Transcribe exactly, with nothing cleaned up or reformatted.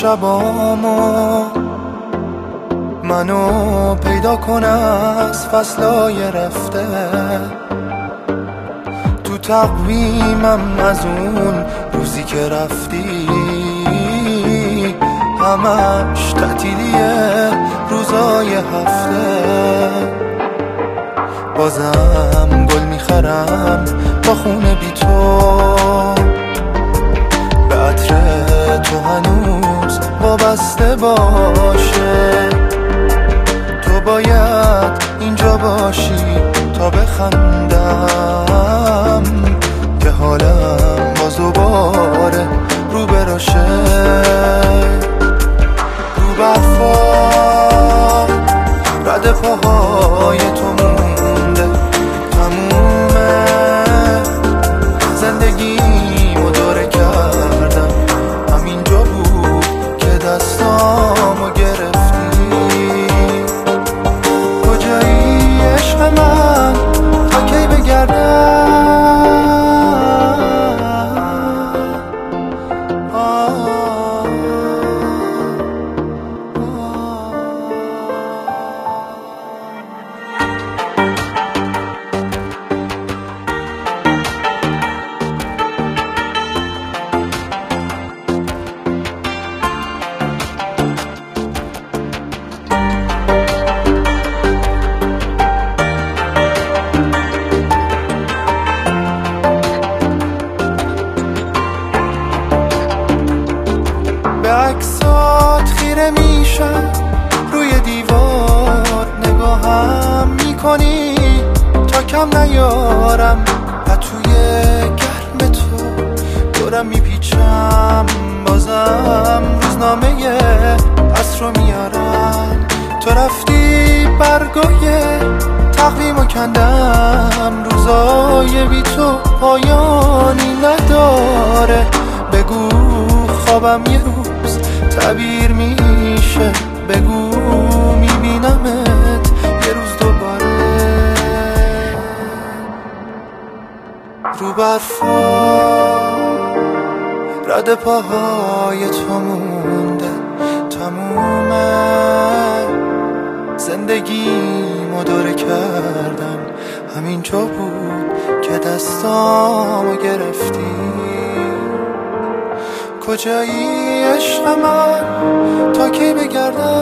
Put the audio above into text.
شبامو منو پیدا کن از فصلای رفته، تو تقویمم از اون روزی که رفتی همش تعطیلیه روزای هفته. بازم گل میخرم با خونه بی تو، به عطر تو هنوز وابسته باشه. تو باید اینجا باشی تا بخندم که حالم باز دوباره رو براشه. رو برفا رد پاهای تو مونده، تمومه زندگیمو دوره کردم، همینجا بود که دستامو گرفتی. کجایی عشق من تا کی بگردم؟ عکسات خیره میشم روی دیوار، نگاهم میکنی تا کم نیارم، و توی گرم تو دورم میپیچم. بازم روزنامه عصر رو میارم، تو رفتی برگای تقویمو کندم، روزای بی تو پایانی نداره. بگو خوابم یه روز تعبیر میشه، بگو میبینمت یه روز دوباره. رو برفا رد پاهای تو مونده، تمومه زندگیمو دوره کردم، همینجا بود که دستامو گرفتی. کجایی عشق من تا کی بگردم؟